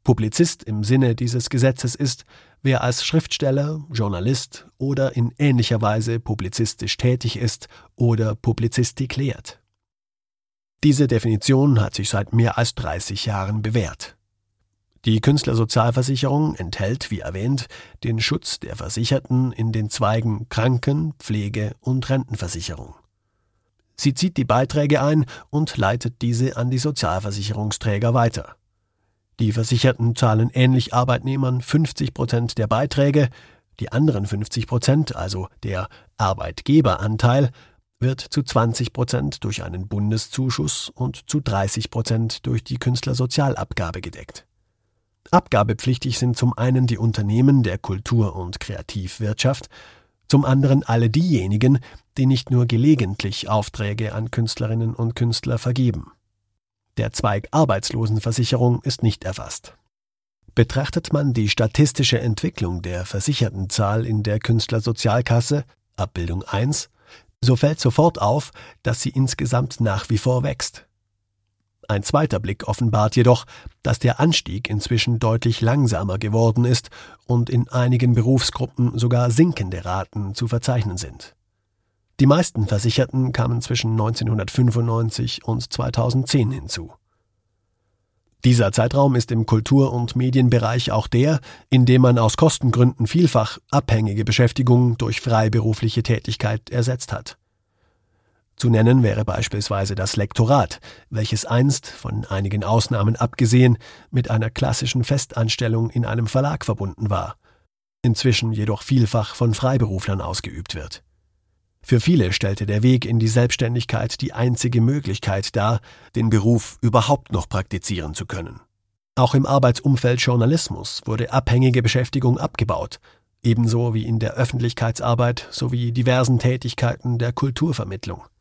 Publizist im Sinne dieses Gesetzes ist, wer als Schriftsteller, Journalist oder in ähnlicher Weise publizistisch tätig ist oder Publizistik lehrt. Diese Definition hat sich seit mehr als 30 Jahren bewährt. Die Künstlersozialversicherung enthält, wie erwähnt, den Schutz der Versicherten in den Zweigen Kranken-, Pflege- und Rentenversicherung. Sie zieht die Beiträge ein und leitet diese an die Sozialversicherungsträger weiter. Die Versicherten zahlen ähnlich Arbeitnehmern 50% der Beiträge, die anderen 50%, also der Arbeitgeberanteil, wird zu 20% durch einen Bundeszuschuss und zu 30% durch die Künstlersozialabgabe gedeckt. Abgabepflichtig sind zum einen die Unternehmen der Kultur- und Kreativwirtschaft, zum anderen alle diejenigen, die nicht nur gelegentlich Aufträge an Künstlerinnen und Künstler vergeben. Der Zweig Arbeitslosenversicherung ist nicht erfasst. Betrachtet man die statistische Entwicklung der Versichertenzahl in der Künstlersozialkasse, Abbildung 1, so fällt sofort auf, dass sie insgesamt nach wie vor wächst. Ein zweiter Blick offenbart jedoch, dass der Anstieg inzwischen deutlich langsamer geworden ist und in einigen Berufsgruppen sogar sinkende Raten zu verzeichnen sind. Die meisten Versicherten kamen zwischen 1995 und 2010 hinzu. Dieser Zeitraum ist im Kultur- und Medienbereich auch der, in dem man aus Kostengründen vielfach abhängige Beschäftigung durch freiberufliche Tätigkeit ersetzt hat. Zu nennen wäre beispielsweise das Lektorat, welches einst, von einigen Ausnahmen abgesehen, mit einer klassischen Festanstellung in einem Verlag verbunden war, inzwischen jedoch vielfach von Freiberuflern ausgeübt wird. Für viele stellte der Weg in die Selbstständigkeit die einzige Möglichkeit dar, den Beruf überhaupt noch praktizieren zu können. Auch im Arbeitsumfeld Journalismus wurde abhängige Beschäftigung abgebaut, ebenso wie in der Öffentlichkeitsarbeit sowie diversen Tätigkeiten der Kulturvermittlung.